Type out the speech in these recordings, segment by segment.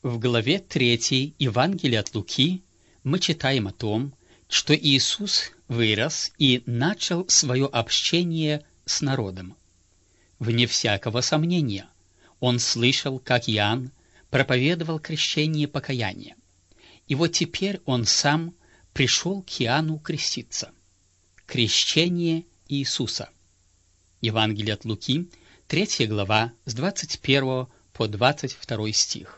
В главе 3 Евангелия от Луки мы читаем о том, что Иисус вырос и начал свое общение с народом. Вне всякого сомнения, он слышал, как Иоанн проповедовал крещение покаяния. И вот теперь он сам пришел к Иоанну креститься. Крещение Иисуса. Евангелие от Луки, 3 глава, с 21 по 22 стих.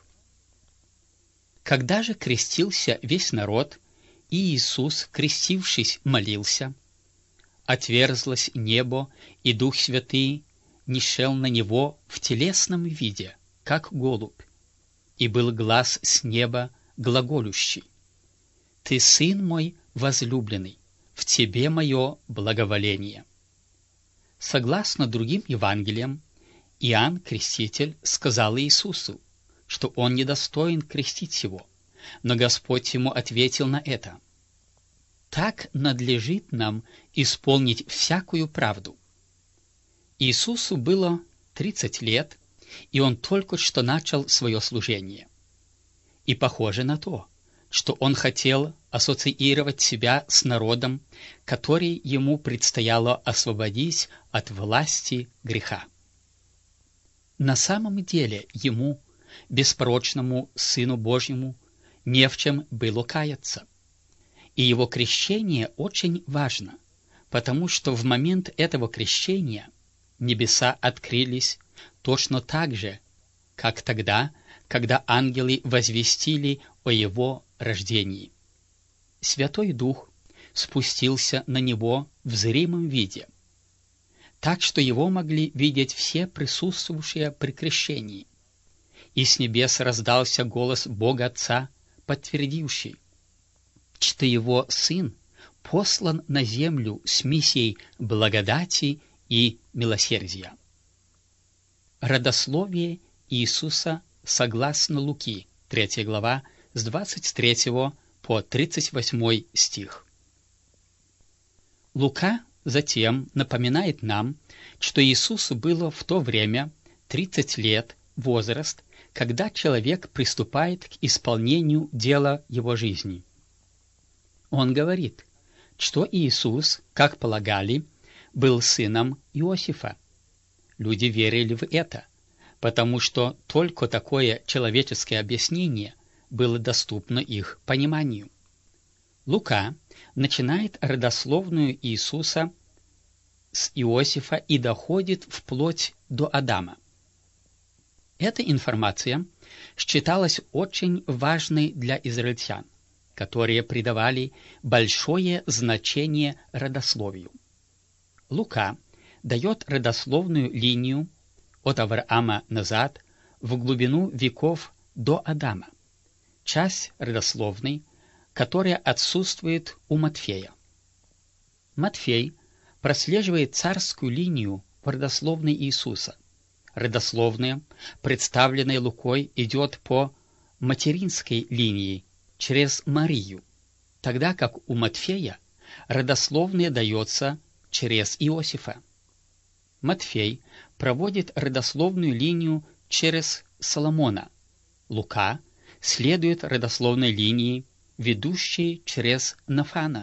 Когда же крестился весь народ, и Иисус, крестившись, молился, отверзлось небо, и Дух Святый нишел на него в телесном виде, как голубь, и был глас с неба глаголющий: «Ты, Сын мой возлюбленный, в тебе мое благоволение». Согласно другим Евангелиям, Иоанн Креститель сказал Иисусу, что он недостоин крестить его, но Господь ему ответил на это: «Так надлежит нам исполнить всякую правду». Иисусу было 30 лет, и он только что начал свое служение. И похоже на то, что он хотел ассоциировать себя с народом, который ему предстояло освободить от власти греха. На самом деле ему, беспорочному Сыну Божьему, не в чем было каяться. И его крещение очень важно, потому что в момент этого крещения небеса открылись точно так же, как тогда, когда ангелы возвестили о его рождении. Святой Дух спустился на него в зримом виде, так что его могли видеть все присутствующие при крещении. И с небес раздался голос Бога Отца, подтвердивший, что его Сын послан на землю с миссией благодати и милосердия. Родословие Иисуса согласно Луки, 3 глава, с 23 по 38 стих. Лука затем напоминает нам, что Иисусу было в то время 30 лет, возраст, когда человек приступает к исполнению дела его жизни. Он говорит, что Иисус, как полагали, был сыном Иосифа. Люди верили в это, потому что только такое человеческое объяснение было доступно их пониманию. Лука начинает родословную Иисуса с Иосифа и доходит вплоть до Адама. Эта информация считалась очень важной для израильтян, которые придавали большое значение родословию. Лука дает родословную линию от Авраама назад в глубину веков до Адама, часть родословной, которая отсутствует у Матфея. Матфей прослеживает царскую линию в родословной Иисуса. Родословная, представленная Лукой, идет по материнской линии через Марию, тогда как у Матфея родословная дается через Иосифа. Матфей проводит родословную линию через Соломона. Лука следует родословной линии, ведущей через Нафана.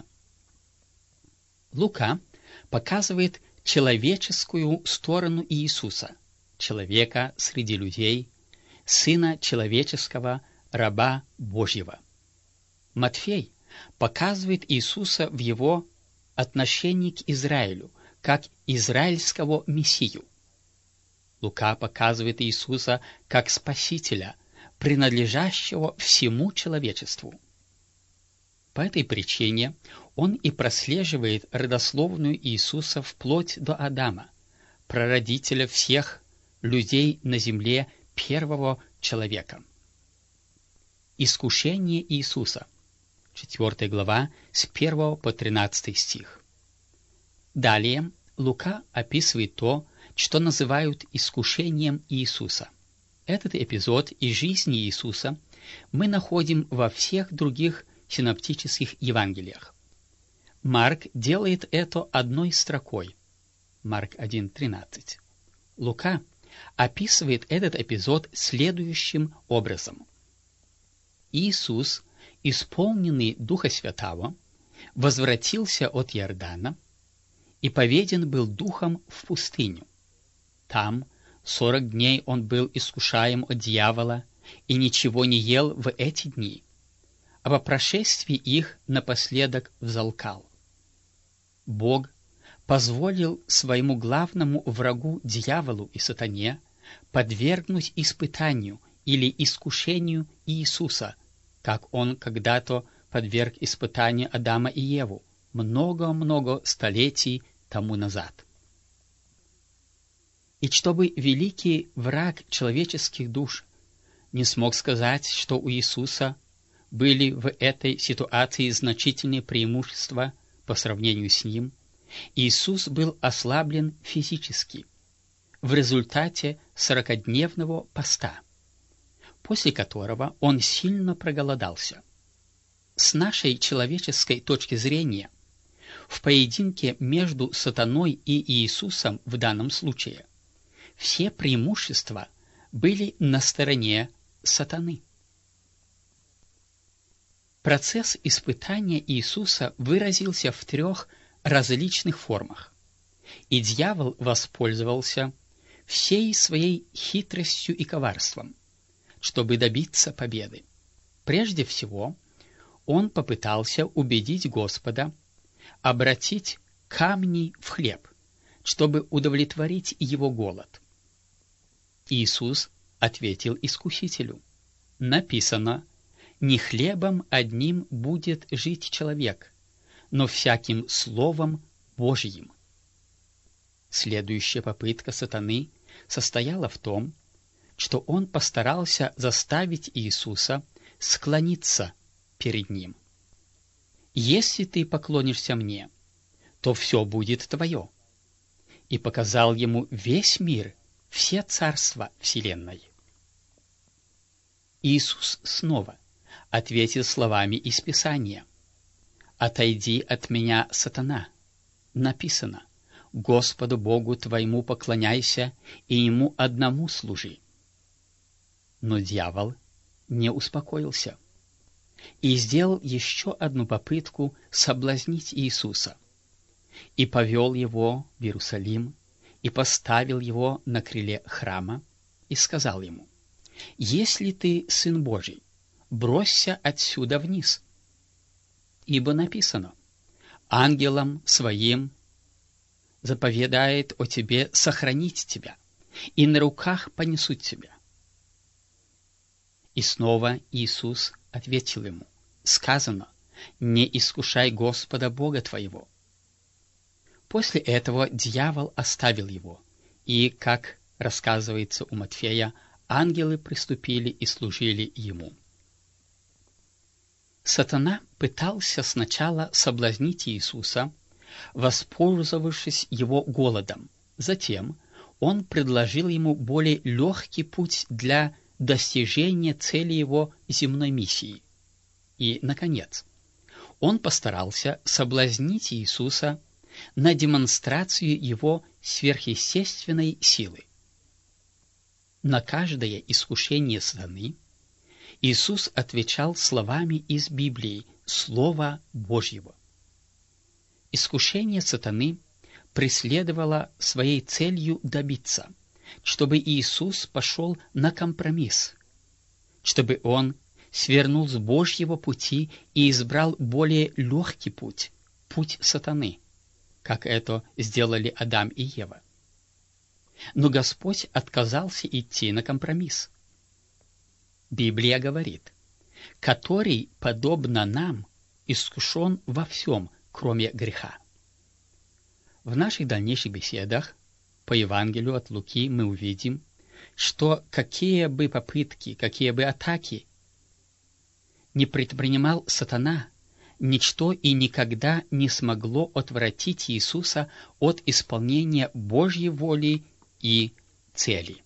Лука показывает человеческую сторону Иисуса, человека среди людей, Сына человеческого, раба Божьего. Матфей показывает Иисуса в его отношении к Израилю, как израильского Мессию. Лука показывает Иисуса как Спасителя, принадлежащего всему человечеству. По этой причине он и прослеживает родословную Иисуса вплоть до Адама, прародителя всех людей на земле, первого человека. Искушение Иисуса, 4 глава, с 1 по 13 стих. Далее Лука описывает то, что называют искушением Иисуса. Этот эпизод из жизни Иисуса мы находим во всех других синоптических Евангелиях. Марк делает это одной строкой. Марк 1:13. Лука описывает этот эпизод следующим образом. Иисус, исполненный Духа Святаго, возвратился от Иордана и поведен был Духом в пустыню. Там 40 дней он был искушаем от дьявола и ничего не ел в эти дни, а по прошествии их напоследок взалкал. Бог позволил своему главному врагу дьяволу и сатане подвергнуть испытанию или искушению Иисуса, как он когда-то подверг испытанию Адама и Еву много-много столетий тому назад. И чтобы великий враг человеческих душ не смог сказать, что у Иисуса были в этой ситуации значительные преимущества по сравнению с ним, Иисус был ослаблен физически в результате 40-дневного поста, после которого он сильно проголодался. С нашей человеческой точки зрения, в поединке между сатаной и Иисусом в данном случае все преимущества были на стороне сатаны. Процесс испытания Иисуса выразился в 3 различных формах, и дьявол воспользовался всей своей хитростью и коварством, чтобы добиться победы. Прежде всего, он попытался убедить Господа обратить камни в хлеб, чтобы удовлетворить его голод. Иисус ответил искусителю: «Написано, не хлебом одним будет жить человек, но всяким словом Божьим». Следующая попытка сатаны состояла в том, что он постарался заставить Иисуса склониться перед ним. «Если ты поклонишься мне, то все будет твое», и показал ему весь мир, все царства вселенной. Иисус снова ответил словами из Писания: «Отойди от меня, сатана, написано, Господу Богу твоему поклоняйся и Ему одному служи». Но дьявол не успокоился и сделал еще одну попытку соблазнить Иисуса, и повел его в Иерусалим, и поставил его на крыле храма, и сказал ему: «Если ты Сын Божий, бросься отсюда вниз, ибо написано, ангелам своим заповедает о тебе сохранить тебя, и на руках понесут тебя». И снова Иисус ответил ему: «Сказано, не искушай Господа Бога твоего». После этого дьявол оставил его, и, как рассказывается у Матфея, ангелы приступили и служили ему. Сатана пытался сначала соблазнить Иисуса, воспользовавшись его голодом. Затем он предложил ему более легкий путь для достижения цели его земной миссии. И, наконец, он постарался соблазнить Иисуса на демонстрацию его сверхъестественной силы. На каждое искушение сатаны Иисус отвечал словами из Библии, Слова Божьего. Искушение сатаны преследовало своей целью добиться, чтобы Иисус пошел на компромисс, чтобы он свернул с Божьего пути и избрал более легкий путь, путь сатаны, как это сделали Адам и Ева. Но Господь отказался идти на компромисс. Библия говорит: «Который, подобно нам, искушен во всем, кроме греха». В наших дальнейших беседах по Евангелию от Луки мы увидим, что какие бы попытки, какие бы атаки не предпринимал сатана, ничто и никогда не смогло отвратить Иисуса от исполнения Божьей воли и цели.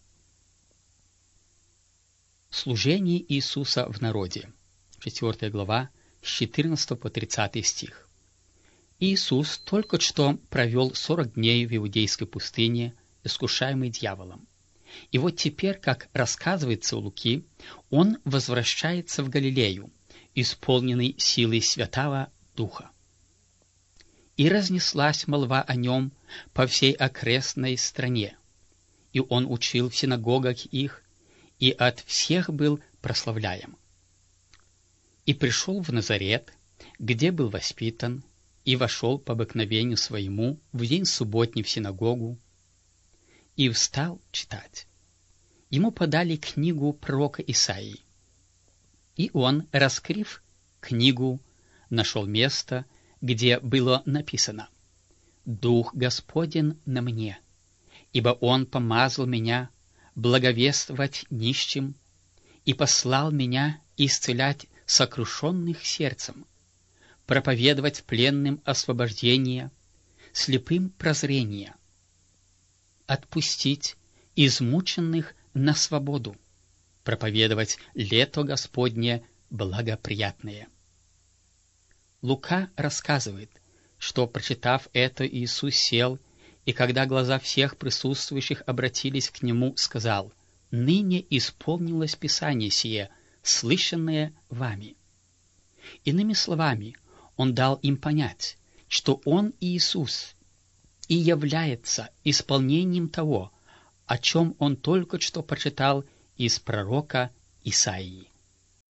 Служение Иисуса в народе. 4 глава, с 14 по 30 стих. Иисус только что провел 40 дней в иудейской пустыне, искушаемый дьяволом, И вот теперь, как рассказывается у Луки, он возвращается в Галилею, исполненный силой Святого Духа. И разнеслась молва о нем по всей окрестной стране, и он учил в синагогах их, и от всех был прославляем. И пришел в Назарет, где был воспитан, и вошел по обыкновению своему в день субботний в синагогу, и встал читать. Ему подали книгу пророка Исаии, и он, раскрыв книгу, нашел место, где было написано: «Дух Господень на мне, ибо Он помазал меня благовествовать нищим и послал меня исцелять сокрушенных сердцем, проповедовать пленным освобождение, слепым прозрение, отпустить измученных на свободу, проповедовать лето Господне благоприятное». Лука рассказывает, что, прочитав это, Иисус сел, и когда глаза всех присутствующих обратились к Нему, сказал: «Ныне исполнилось Писание сие, слышанное вами». Иными словами, Он дал им понять, что Он, Иисус, и является исполнением того, о чем Он только что прочитал из пророка Исаии.